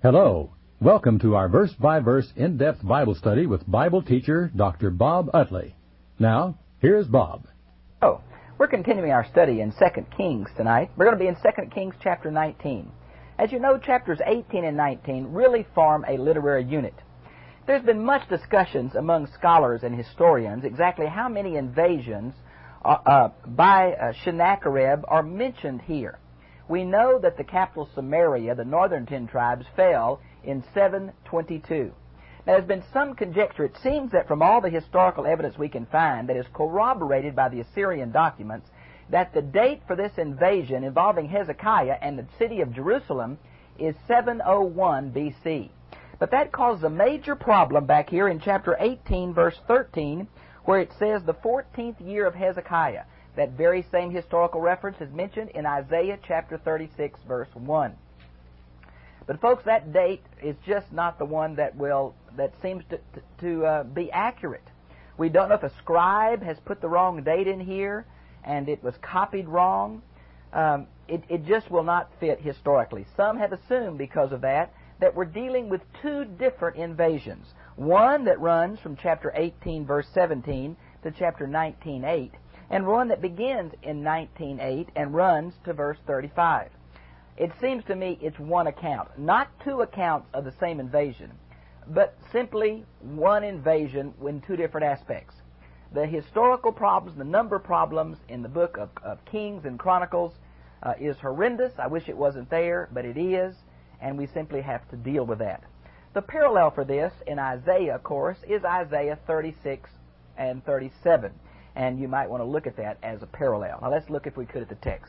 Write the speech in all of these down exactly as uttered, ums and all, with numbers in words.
Hello. Welcome to our verse-by-verse in-depth Bible study with Bible teacher Doctor Bob Utley. Now, here's Bob. Oh, we're continuing our study in Second Kings tonight. We're going to be in Second Kings chapter nineteen. As you know, chapters eighteen and nineteen really form a literary unit. There's been much discussions among scholars and historians exactly how many invasions uh, uh, by uh, Sennacherib are mentioned here. We know that the capital Samaria, the northern ten tribes, fell in seven twenty-two. Now, there's been some conjecture. It seems that from all the historical evidence we can find that is corroborated by the Assyrian documents, that the date for this invasion involving Hezekiah and the city of Jerusalem is seven oh one B C. But that causes a major problem back here in chapter eighteen, verse thirteen, where it says the fourteenth year of Hezekiah. That very same historical reference is mentioned in Isaiah chapter thirty-six, verse one. But folks, that date is just not the one that will that seems to, to, to uh, be accurate. We don't know if a scribe has put the wrong date in here and it was copied wrong. Um, it, it just will not fit historically. Some have assumed because of that that we're dealing with two different invasions. One that runs from chapter eighteen, verse seventeen to chapter nineteen, eight, and one that begins in nineteen, eight and runs to verse thirty-five. It seems to me it's one account, not two accounts of the same invasion, but simply one invasion in two different aspects. The historical problems, the number problems in the book of, of Kings and Chronicles uh, is horrendous. I wish it wasn't there, but it is, and we simply have to deal with that. The parallel for this in Isaiah, of course, is Isaiah thirty-six and thirty-seven, and you might want to look at that as a parallel. Now let's look, if we could, at the text.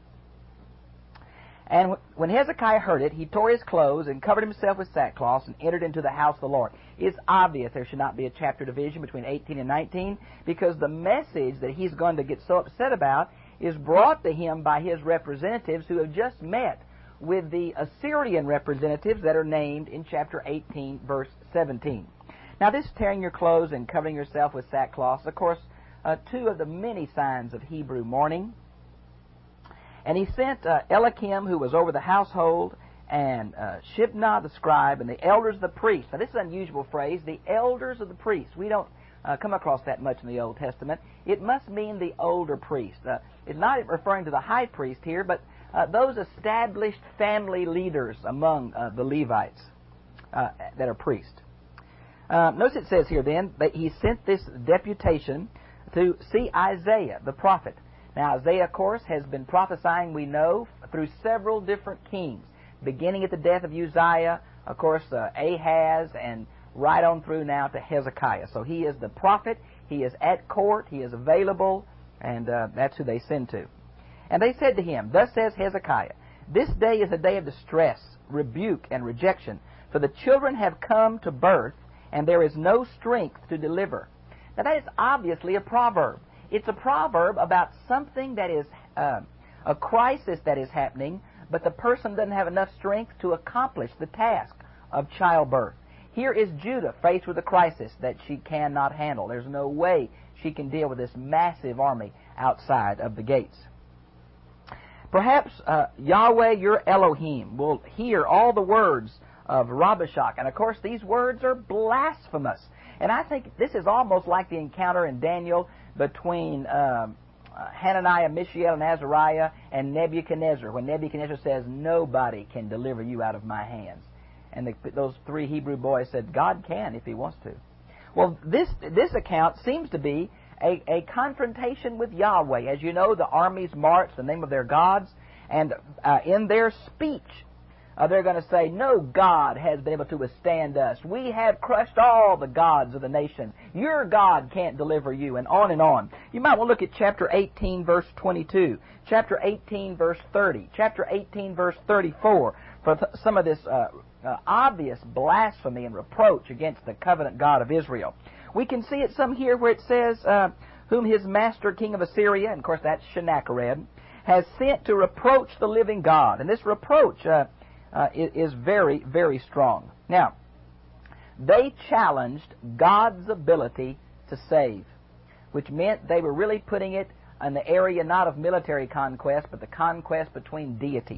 And when Hezekiah heard it, he tore his clothes and covered himself with sackcloth and entered into the house of the Lord. It's obvious there should not be a chapter division between eighteen and nineteen, because the message that he's going to get so upset about is brought to him by his representatives who have just met with the Assyrian representatives that are named in chapter eighteen, verse seventeen. Now, this tearing your clothes and covering yourself with sackcloth, of course, uh, two of the many signs of Hebrew mourning. And he sent uh, Eliakim, who was over the household, and uh, Shibnah the scribe, and the elders of the priests. Now, this is an unusual phrase, the elders of the priests. We don't uh, come across that much in the Old Testament. It must mean the older priest. Uh, it's not referring to the high priest here, but uh, those established family leaders among uh, the Levites uh, that are priests. Uh, notice it says here then that he sent this deputation to see Isaiah the prophet. Now, Isaiah, of course, has been prophesying, we know, through several different kings, beginning at the death of Uzziah, of course, uh, Ahaz, and right on through now to Hezekiah. So he is the prophet, he is at court, he is available, and uh, that's who they send to. And they said to him, "Thus says Hezekiah, this day is a day of distress, rebuke, and rejection, for the children have come to birth, and there is no strength to deliver." Now, that is obviously a proverb. It's a proverb about something that is uh, a crisis that is happening, but the person doesn't have enough strength to accomplish the task of childbirth. Here is Judah faced with a crisis that she cannot handle. There's no way she can deal with this massive army outside of the gates. Perhaps uh, Yahweh, your Elohim, will hear all the words of Rabashak. And, of course, these words are blasphemous. And I think this is almost like the encounter in Daniel between um, uh, Hananiah, Mishael, and Azariah and Nebuchadnezzar, when Nebuchadnezzar says, "Nobody can deliver you out of my hands." And the, those three Hebrew boys said, "God can if he wants to." Well, this this account seems to be a, a confrontation with Yahweh. As you know, the armies march the name of their gods, and uh, in their speech, Uh, they're going to say, "No God has been able to withstand us. We have crushed all the gods of the nation. Your God can't deliver you," and on and on. You might want to look at chapter eighteen, verse twenty-two, chapter eighteen, verse thirty, chapter eighteen, verse thirty-four, for th- some of this uh, uh, obvious blasphemy and reproach against the covenant God of Israel. We can see it some here where it says, uh, "Whom his master, king of Assyria," and of course that's Sennacherib, "has sent to reproach the living God." And this reproach uh, Uh, is very, very strong. Now, they challenged God's ability to save, which meant they were really putting it in the area not of military conquest, but the conquest between deities.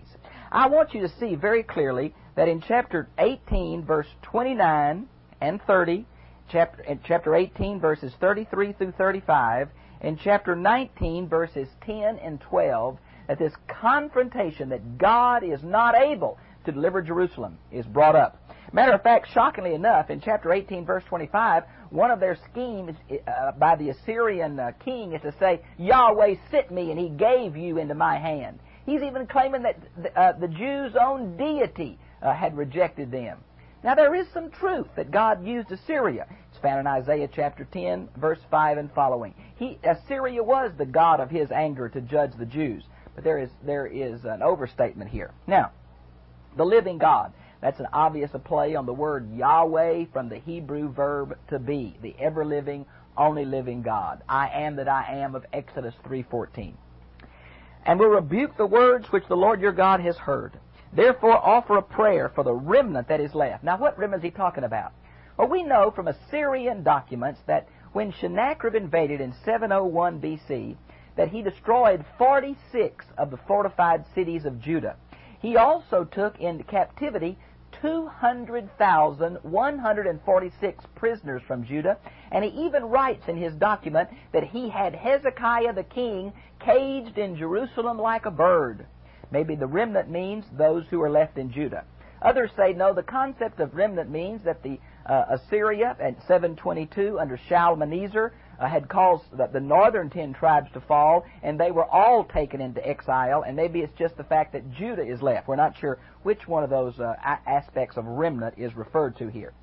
I want you to see very clearly that in chapter eighteen, verse twenty-nine and thirty, chapter, in chapter eighteen, verses thirty-three through thirty-five, and chapter nineteen, verses ten and twelve, that this confrontation that God is not able to deliver Jerusalem is brought up. Matter of fact, shockingly enough, in chapter eighteen, verse twenty-five, one of their schemes uh, by the Assyrian uh, king is to say, Yahweh sent me and he gave you into my hand. He's even claiming that uh, the Jews' own deity uh, had rejected them. Now, there is some truth that God used Assyria. It's found in Isaiah chapter ten, verse five and following. He, Assyria was the god of his anger to judge the Jews. But there is, there is an overstatement here. Now, the living God. That's an obvious play on the word Yahweh from the Hebrew verb to be, the ever-living, only living God. I am that I am of Exodus three fourteen. And will rebuke the words which the Lord your God has heard. Therefore offer a prayer for the remnant that is left. Now, what remnant is he talking about? Well, we know from Assyrian documents that when Sennacherib invaded in seven oh one B C, that he destroyed forty-six of the fortified cities of Judah. He also took into captivity two hundred thousand one hundred forty-six prisoners from Judah, and he even writes in his document that he had Hezekiah the king caged in Jerusalem like a bird. Maybe the remnant means those who are left in Judah. Others say, no, the concept of remnant means that the uh, Assyria at seven twenty-two under Shalmaneser uh, had caused the, the northern ten tribes to fall, and they were all taken into exile, and maybe it's just the fact that Judah is left. We're not sure which one of those uh, a- aspects of remnant is referred to here.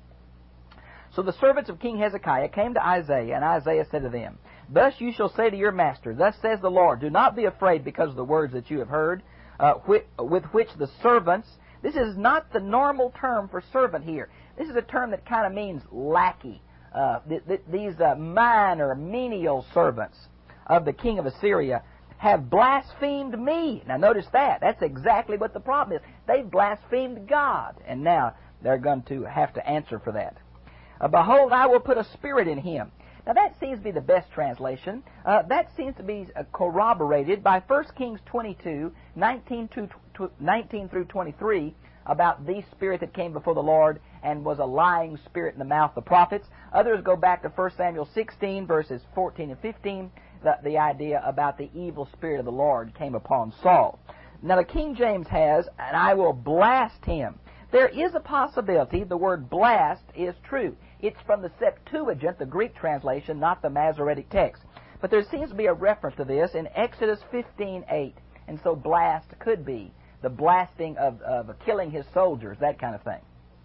So the servants of King Hezekiah came to Isaiah, and Isaiah said to them, Thus you shall say to your master, Thus says the Lord, Do not be afraid because of the words that you have heard, uh, whi- with which the servants... This is not the normal term for servant here. This is a term that kind of means lackey. Uh, th- th- these uh, minor, menial servants of the king of Assyria have blasphemed me. Now notice that. That's exactly what the problem is. They've blasphemed God, and now they're going to have to answer for that. Uh, Behold, I will put a spirit in him. Now that seems to be the best translation. Uh, that seems to be uh, corroborated by First Kings twenty-two, nineteen through twenty-three, about the spirit that came before the Lord and was a lying spirit in the mouth of the prophets. Others go back to First Samuel sixteen, verses fourteen and fifteen, the, the idea about the evil spirit of the Lord came upon Saul. Now the King James has, and I will blast him. There is a possibility the word blast is true. It's from the Septuagint, the Greek translation, not the Masoretic text. But there seems to be a reference to this in Exodus fifteen eight. And so blast could be the blasting of, of killing his soldiers, that kind of thing.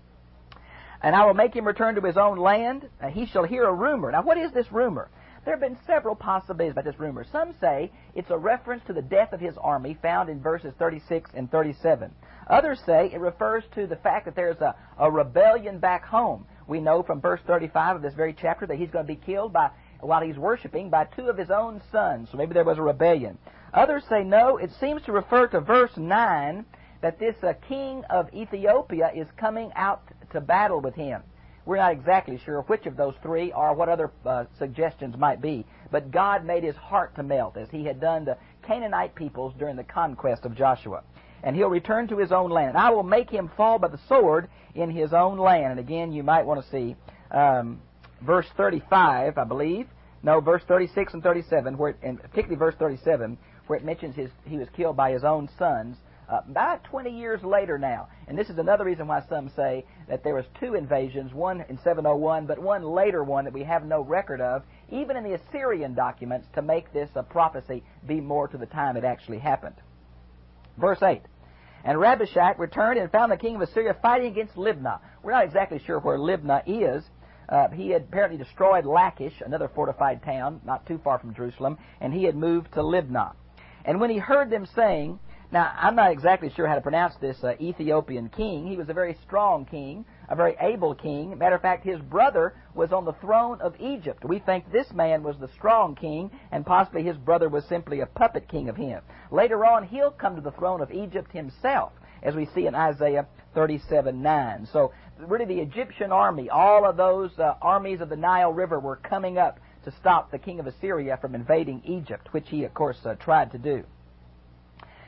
And I will make him return to his own land, and he shall hear a rumor. Now, what is this rumor? There have been several possibilities about this rumor. Some say it's a reference to the death of his army found in verses thirty-six and thirty-seven. Others say it refers to the fact that there's a, a rebellion back home. We know from verse thirty-five of this very chapter that he's going to be killed by, while he's worshiping, by two of his own sons. So maybe there was a rebellion. Others say no, it seems to refer to verse nine, that this uh, king of Ethiopia is coming out to battle with him. We're not exactly sure which of those three or what other uh, suggestions might be. But God made his heart to melt, as he had done the Canaanite peoples during the conquest of Joshua. And he'll return to his own land. And I will make him fall by the sword in his own land. And again, you might want to see um, verse thirty-five, I believe. No, verse thirty-six and thirty-seven, where it, and particularly verse thirty-seven, where it mentions his, he was killed by his own sons. Uh, about twenty years later now. And this is another reason why some say that there was two invasions, one in seven oh one, but one later one that we have no record of, even in the Assyrian documents, to make this a prophecy be more to the time it actually happened. Verse eight. And Rabshakeh returned and found the king of Assyria fighting against Libnah. We're not exactly sure where Libnah is. Uh, he had apparently destroyed Lachish, another fortified town, not too far from Jerusalem, and he had moved to Libnah. And when he heard them saying, now, I'm not exactly sure how to pronounce this uh, Ethiopian king. He was a very strong king, a very able king. Matter of fact, his brother was on the throne of Egypt. We think this man was the strong king, and possibly his brother was simply a puppet king of him. Later on, he'll come to the throne of Egypt himself, as we see in Isaiah thirty-seven nine. So, really the Egyptian army, all of those uh, armies of the Nile River were coming up to stop the king of Assyria from invading Egypt, which he, of course, uh, tried to do.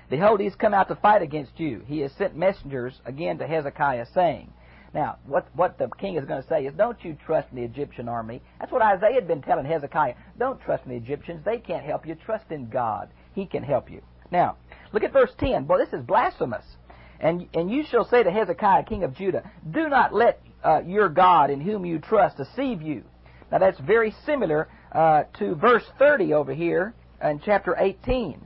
Behold, he's come out to fight against you. He has sent messengers again to Hezekiah, saying. Now, what, what the king is going to say is, don't you trust in the Egyptian army. That's what Isaiah had been telling Hezekiah. Don't trust in the Egyptians. They can't help you. Trust in God. He can help you. Now, look at verse ten. Boy, this is blasphemous. And, and you shall say to Hezekiah, king of Judah, do not let uh, your God in whom you trust deceive you. Now, that's very similar uh, to verse thirty over here in chapter eighteen.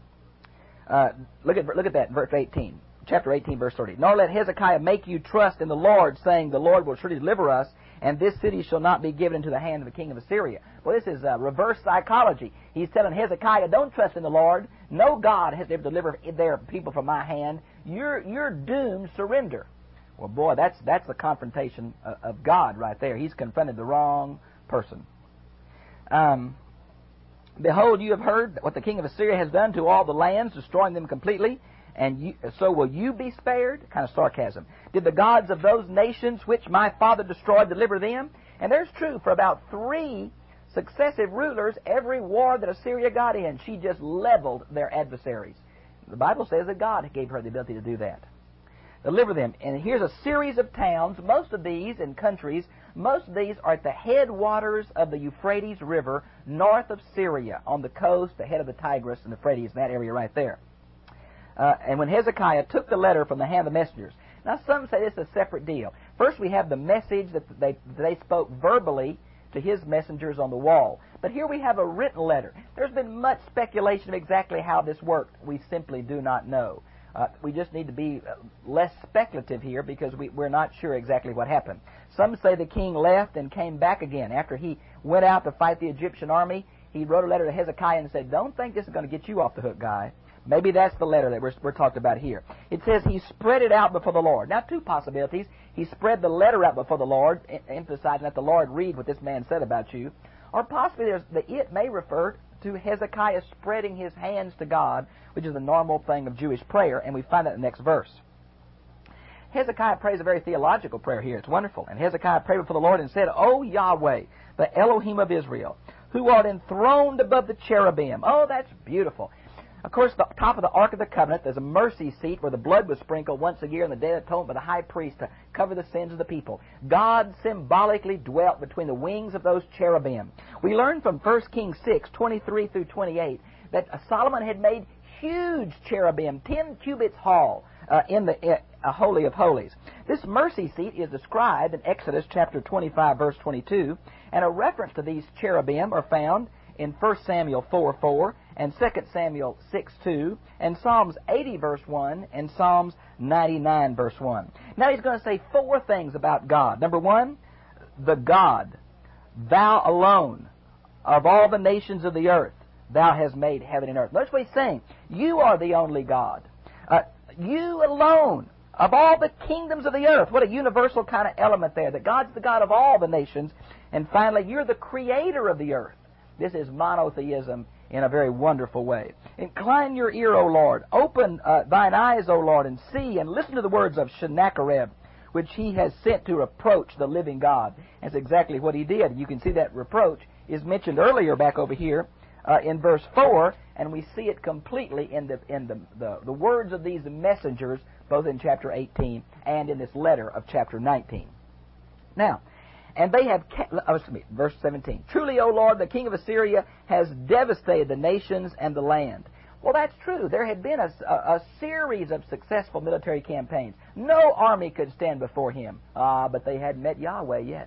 Uh, look at look at that, verse eighteen. Chapter eighteen, verse thirty. Nor let Hezekiah make you trust in the Lord, saying, the Lord will surely deliver us, and this city shall not be given into the hand of the king of Assyria. Well, this is uh, reverse psychology. He's telling Hezekiah, don't trust in the Lord. No God has ever delivered their people from my hand. You're, you're doomed, surrender. Well, boy, that's, that's the confrontation of, of God right there. He's confronted the wrong person. Um, Behold, you have heard what the king of Assyria has done to all the lands, destroying them completely. And you, so will you be spared? Kind of sarcasm. Did the gods of those nations which my father destroyed deliver them? And there's true, for about three successive rulers, every war that Assyria got in, she just leveled their adversaries. The Bible says that God gave her the ability to do that. Deliver them. And here's a series of towns, most of these in countries, most of these are at the headwaters of the Euphrates River, north of Syria, on the coast, ahead of the Tigris and the Euphrates, in that area right there. Uh, and when Hezekiah took the letter from the hand of the messengers. Now, some say this is a separate deal. First, we have the message that they, that they spoke verbally to his messengers on the wall. But here we have a written letter. There's been much speculation of exactly how this worked. We simply do not know. Uh, we just need to be less speculative here because we, we're not sure exactly what happened. Some say the king left and came back again. After he went out to fight the Egyptian army, he wrote a letter to Hezekiah and said, don't think this is going to get you off the hook, guy. Maybe that's the letter that we're, we're talking about here. It says he spread it out before the Lord. Now, two possibilities. He spread the letter out before the Lord, emphasizing that the Lord read what this man said about you. Or possibly there's, the it may refer to Hezekiah spreading his hands to God, which is the normal thing of Jewish prayer, and we find that in the next verse. Hezekiah prays a very theological prayer here. It's wonderful. And Hezekiah prayed before the Lord and said, O Yahweh, the Elohim of Israel, who art enthroned above the cherubim. Oh, that's beautiful. Of course, the top of the Ark of the Covenant, there's a mercy seat where the blood was sprinkled once a year in the Day of Atonement by the high priest to cover the sins of the people. God symbolically dwelt between the wings of those cherubim. We learn from First Kings six, twenty-three through twenty-eight, that Solomon had made huge cherubim, ten cubits tall, uh, in the uh, Holy of Holies. This mercy seat is described in Exodus chapter twenty-five, verse twenty-two, and a reference to these cherubim are found in First Samuel four four, and Second Samuel six two, and Psalms eighty, verse one, and Psalms ninety-nine, verse one. Now he's going to say four things about God. Number one, the God, thou alone, of all the nations of the earth, thou hast made heaven and earth. Notice what he's saying. You are the only God. Uh, you alone, of all the kingdoms of the earth. What a universal kind of element there, that God's the God of all the nations. And finally, you're the creator of the earth. This is monotheism in a very wonderful way. Incline your ear, O Lord. Open uh, thine eyes, O Lord, and see, and listen to the words of Sennacherib, which he has sent to reproach the living God. That's exactly what he did. You can see that reproach is mentioned earlier back over here uh, in verse four, and we see it completely in the in the, the, the words of these messengers, both in chapter eighteen and in this letter of chapter nineteen. Now, and they have, oh, excuse me, verse seventeen. Truly, O Lord, the king of Assyria has devastated the nations and the land. Well, that's true. There had been a, a, a series of successful military campaigns. No army could stand before him. Ah, but they hadn't met Yahweh yet.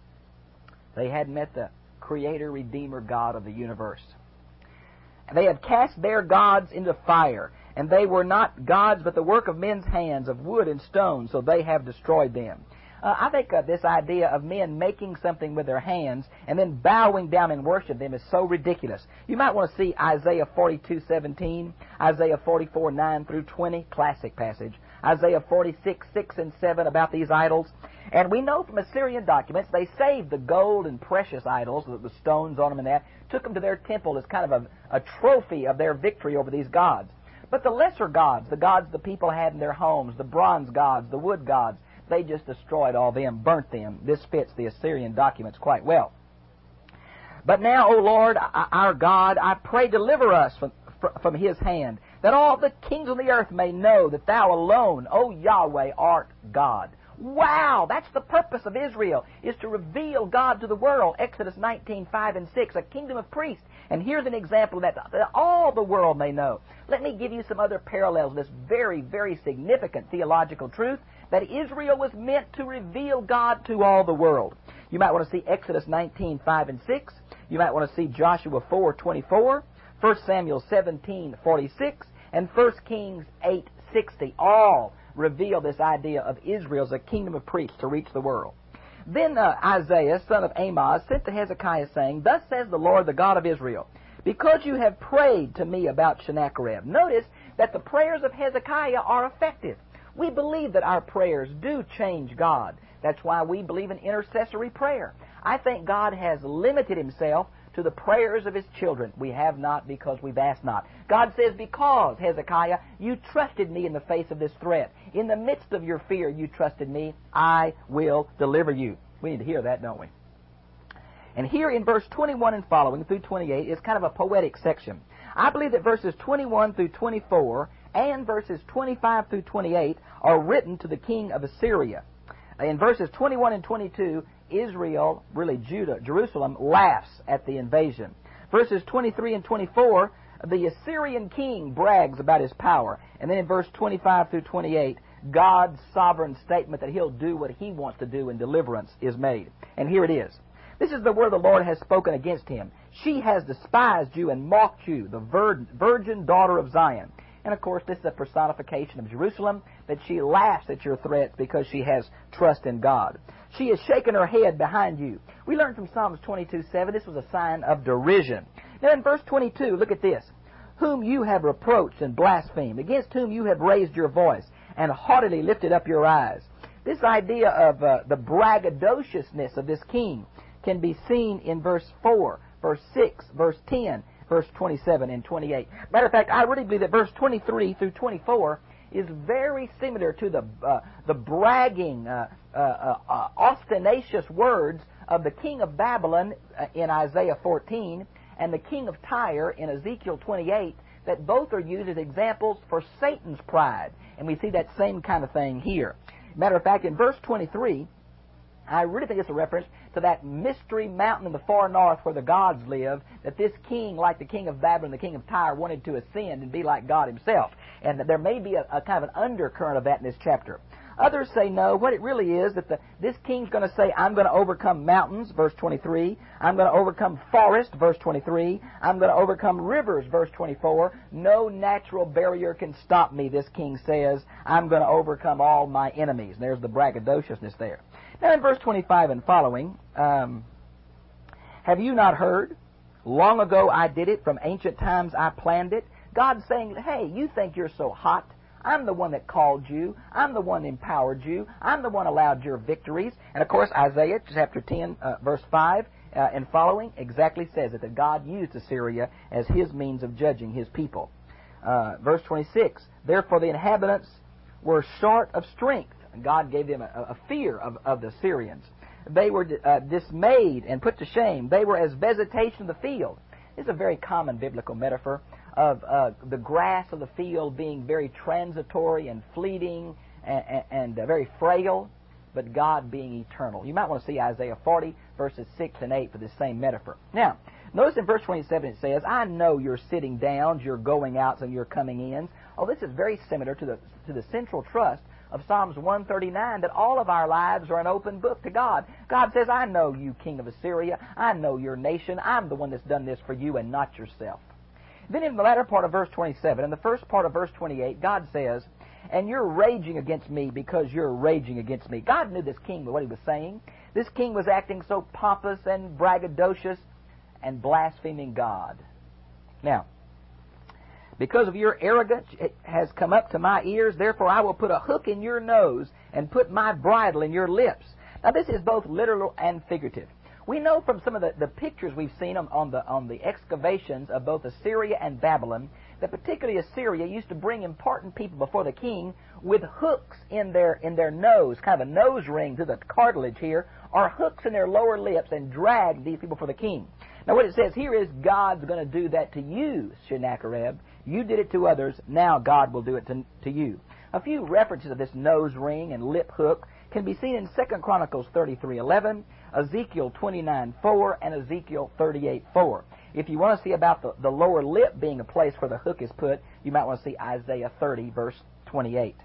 They hadn't met the Creator, Redeemer, God of the universe. They have cast their gods into fire, and they were not gods, but the work of men's hands, of wood and stone, so they have destroyed them. Uh, I think uh, this idea of men making something with their hands and then bowing down and worship them is so ridiculous. You might want to see Isaiah forty-two seventeen, Isaiah forty-four nine through twenty, classic passage, Isaiah forty-six six and seven about these idols. And we know from Assyrian documents they saved the gold and precious idols, the, the stones on them and that, took them to their temple as kind of a, a trophy of their victory over these gods. But the lesser gods, the gods the people had in their homes, the bronze gods, the wood gods, they just destroyed all them, burnt them. This fits the Assyrian documents quite well. But now, O Lord, our God, I pray deliver us from, from his hand, that all the kings of the earth may know that thou alone, O Yahweh, art God. Wow, that's the purpose of Israel, is to reveal God to the world. Exodus nineteen, five and six, a kingdom of priests. And here's an example of that, that all the world may know. Let me give you some other parallels of this very, very significant theological truth, that Israel was meant to reveal God to all the world. You might want to see Exodus nineteen, five and six. You might want to see Joshua four, twenty-four, First Samuel seventeen, forty-six, and First Kings eight, sixty. All reveal this idea of Israel as a kingdom of priests to reach the world. Then uh, Isaiah, son of Amoz, sent to Hezekiah, saying, Thus says the Lord, the God of Israel, because you have prayed to me about Sennacherib. Notice that the prayers of Hezekiah are effective. We believe that our prayers do change God. That's why we believe in intercessory prayer. I think God has limited Himself to the prayers of His children. We have not because we've asked not. God says, because, Hezekiah, you trusted me in the face of this threat. In the midst of your fear, you trusted me. I will deliver you. We need to hear that, don't we? And here in verse twenty-one and following through twenty-eight is kind of a poetic section. I believe that verses twenty-one through twenty-four and verses twenty-five through twenty-eight are written to the king of Assyria. In verses twenty-one and twenty-two, Israel, really Judah, Jerusalem, laughs at the invasion. Verses twenty-three and twenty-four, the Assyrian king brags about his power. And then in verse twenty-five through twenty-eight, God's sovereign statement that He'll do what He wants to do in deliverance is made. And here it is. This is the word the Lord has spoken against him. She has despised you and mocked you, the vir- virgin daughter of Zion. And of course, this is a personification of Jerusalem, that she laughs at your threats because she has trust in God. She has shaken her head behind you. We learned from Psalms twenty-two, seven, this was a sign of derision. Now in verse twenty-two, look at this. Whom you have reproached and blasphemed, against whom you have raised your voice, and haughtily lifted up your eyes. This idea of uh, the braggadociousness of this king can be seen in verse four, verse six, verse ten, verse twenty-seven, and twenty-eight. Matter of fact, I really believe that verse twenty-three through twenty-four is very similar to the uh, the bragging, uh, uh, uh, ostentatious words of the king of Babylon uh, in Isaiah fourteen and the king of Tyre in Ezekiel twenty-eight, that both are used as examples for Satan's pride. And we see that same kind of thing here. Matter of fact, in verse twenty-three, I really think it's a reference to that mystery mountain in the far north where the gods live, that this king, like the king of Babylon, the king of Tyre, wanted to ascend and be like God Himself. And that there may be a, a kind of an undercurrent of that in this chapter. Others say no. What it really is, that the, this king's going to say, I'm going to overcome mountains, verse twenty-three. I'm going to overcome forest, verse twenty-three. I'm going to overcome rivers, verse twenty-four. No natural barrier can stop me, this king says. I'm going to overcome all my enemies. And there's the braggadociousness there. Now in verse twenty-five and following, um, have you not heard? Long ago I did it. From ancient times I planned it. God's saying, hey, you think you're so hot. I'm the one that called you. I'm the one that empowered you. I'm the one allowed your victories. And of course, Isaiah chapter ten, uh, verse five uh, and following exactly says it, that God used Assyria as His means of judging His people. Uh, verse twenty-six, therefore the inhabitants were short of strength. And God gave them a, a fear of, of the Syrians. They were uh, dismayed and put to shame. They were as vegetation of the field. This is a very common biblical metaphor of uh, the grass of the field being very transitory and fleeting and, and uh, very frail, but God being eternal. You might want to see Isaiah forty, verses six and eight for this same metaphor. Now, notice in verse twenty-seven it says, I know your sitting downs, your going outs, and your coming ins. Oh, this is very similar to the, to the central trust of Psalms one thirty-nine, that all of our lives are an open book to God. God says, I know you, king of Assyria. I know your nation. I'm the one that's done this for you and not yourself. Then in the latter part of verse twenty-seven, and the first part of verse twenty-eight, God says, and you're raging against me because you're raging against me. God knew this king, what he was saying. This king was acting so pompous and braggadocious and blaspheming God. Now, because of your arrogance it has come up to my ears, therefore I will put a hook in your nose and put my bridle in your lips. Now this is both literal and figurative. We know from some of the, the pictures we've seen on, on, the, on the excavations of both Assyria and Babylon, that particularly Assyria used to bring important people before the king with hooks in their, in their nose, kind of a nose ring to the cartilage here, or hooks in their lower lips, and drag these people for the king. Now what it says here is God's going to do that to you, Sennacherib. You did it to others. Now God will do it to, to you. A few references of this nose ring and lip hook can be seen in Second Chronicles thirty-three eleven, Ezekiel twenty-nine four, and Ezekiel thirty-eight four. If you want to see about the, the lower lip being a place where the hook is put, you might want to see Isaiah thirty, verse twenty-eight.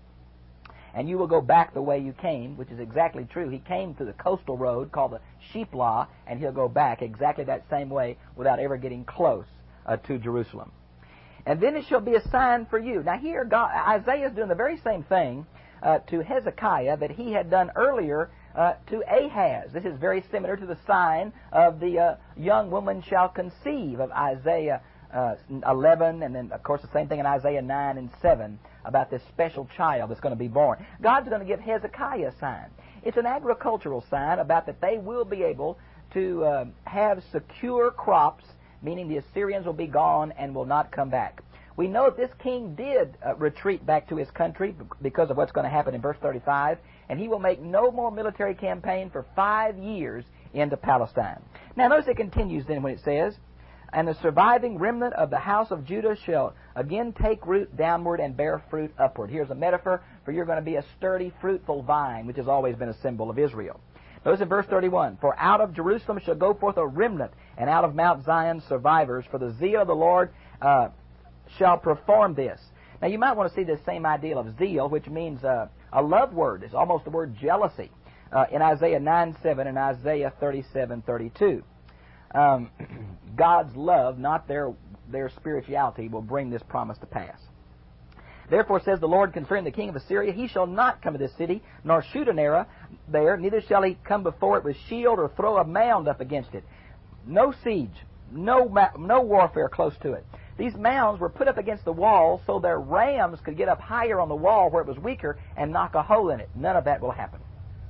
And you will go back the way you came, which is exactly true. He came through the coastal road called the Sheplah, and he'll go back exactly that same way without ever getting close uh, to Jerusalem. And then it shall be a sign for you. Now here, God, Isaiah is doing the very same thing uh, to Hezekiah that he had done earlier uh, to Ahaz. This is very similar to the sign of the uh, young woman shall conceive of Isaiah uh, eleven, and then, of course, the same thing in Isaiah nine and seven about this special child that's going to be born. God's going to give Hezekiah a sign. It's an agricultural sign about that they will be able to uh, have secure crops, meaning the Assyrians will be gone and will not come back. We know that this king did uh, retreat back to his country because of what's going to happen in verse thirty-five, and he will make no more military campaign for five years into Palestine. Now notice it continues then when it says, and the surviving remnant of the house of Judah shall again take root downward and bear fruit upward. Here's a metaphor for you're going to be a sturdy, fruitful vine, which has always been a symbol of Israel. Notice in verse thirty-one, for out of Jerusalem shall go forth a remnant, and out of Mount Zion survivors, for the zeal of the Lord uh, shall perform this. Now you might want to see this same idea of zeal, which means uh, a love word. It's almost the word jealousy uh, in Isaiah nine seven and Isaiah thirty-seven thirty-two. Um, God's love, not their their spirituality, will bring this promise to pass. Therefore says the Lord concerning the king of Assyria, he shall not come to this city, nor shoot an arrow there, neither shall he come before it with shield or throw a mound up against it. No siege, no no warfare close to it. These mounds were put up against the wall so their rams could get up higher on the wall where it was weaker and knock a hole in it. None of that will happen.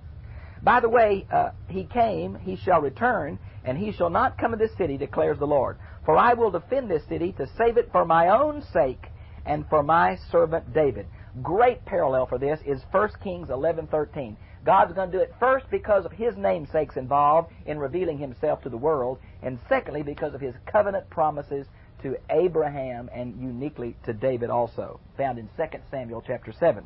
By the way, uh, he came, he shall return, and he shall not come to this city, declares the Lord. For I will defend this city to save it for my own sake and for my servant David. Great parallel for this is First Kings eleven thirteen. God's going to do it first because of his namesake's involved in revealing himself to the world, and secondly because of his covenant promises to Abraham and uniquely to David also, found in Second Samuel chapter seven.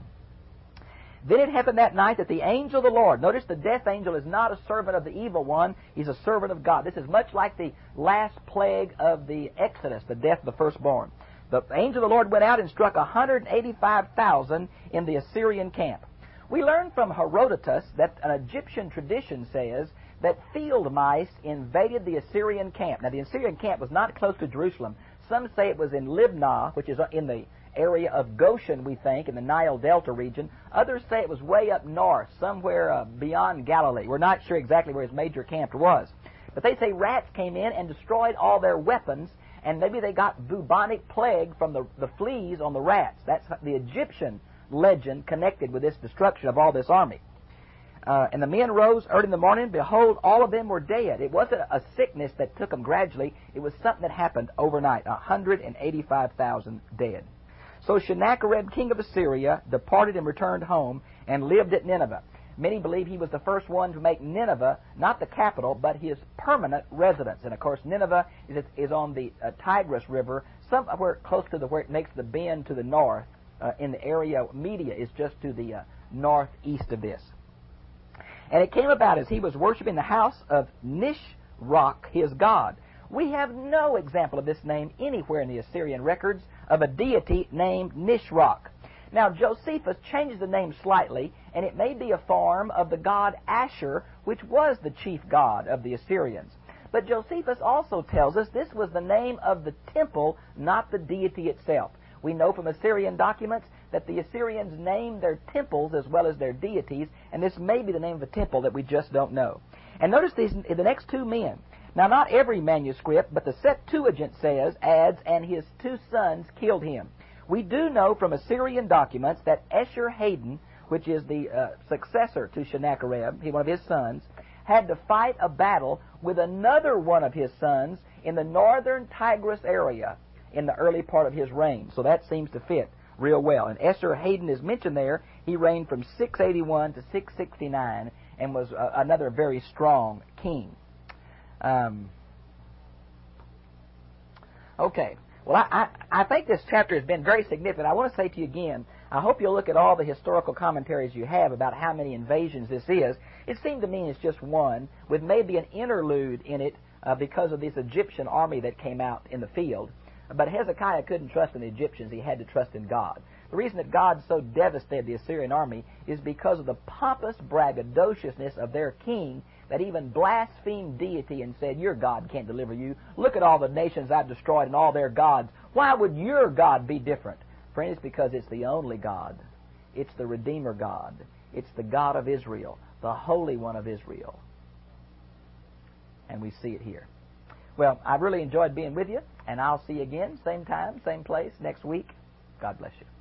Then it happened that night that the angel of the Lord, notice the death angel is not a servant of the evil one, he's a servant of God. This is much like the last plague of the Exodus, the death of the firstborn. The angel of the Lord went out and struck one hundred eighty-five thousand in the Assyrian camp. We learn from Herodotus that an Egyptian tradition says that field mice invaded the Assyrian camp. Now the Assyrian camp was not close to Jerusalem. Some say it was in Libnah, which is in the area of Goshen, we think, in the Nile Delta region. Others say it was way up north, somewhere uh, beyond Galilee. We're not sure exactly where his major camp was. But they say rats came in and destroyed all their weapons, and maybe they got bubonic plague from the, the fleas on the rats. That's the Egyptian legend connected with this destruction of all this army. Uh, and the men rose early in the morning. Behold, all of them were dead. It wasn't a sickness that took them gradually. It was something that happened overnight. one hundred eighty-five thousand dead. So Sennacherib, king of Assyria, departed and returned home and lived at Nineveh. Many believe he was the first one to make Nineveh, not the capital, but his permanent residence. And of course, Nineveh is, is on the uh, Tigris River, somewhere close to the, where it makes the bend to the north. Uh, in the area, Media is just to the uh, northeast of this. And it came about as he was worshiping the house of Nisroch, his god. We have no example of this name anywhere in the Assyrian records of a deity named Nisroch. Now, Josephus changes the name slightly, and it may be a form of the god Asher, which was the chief god of the Assyrians. But Josephus also tells us this was the name of the temple, not the deity itself. We know from Assyrian documents that the Assyrians named their temples as well as their deities, and this may be the name of a temple that we just don't know. And notice these, the next two men. Now, not every manuscript, but the Septuagint says, adds, and his two sons killed him. We do know from Assyrian documents that Esarhaddon, which is the uh, successor to Sennacherib, he, one of his sons, had to fight a battle with another one of his sons in the northern Tigris area in the early part of his reign. So that seems to fit real well. And Esarhaddon is mentioned there. He reigned from six eighty-one to six sixty-nine and was uh, another very strong king. Um, okay, Well, I, I, I think this chapter has been very significant. I want to say to you again, I hope you'll look at all the historical commentaries you have about how many invasions this is. It seemed to me it's just one, with maybe an interlude in it uh, because of this Egyptian army that came out in the field. But Hezekiah couldn't trust in the Egyptians. He had to trust in God. The reason that God so devastated the Assyrian army is because of the pompous braggadociousness of their king that even blasphemed deity and said, your God can't deliver you. Look at all the nations I've destroyed and all their gods. Why would your God be different? Friend, it's because it's the only God. It's the Redeemer God. It's the God of Israel, the Holy One of Israel. And we see it here. Well, I've really enjoyed being with you, and I'll see you again, same time, same place, next week. God bless you.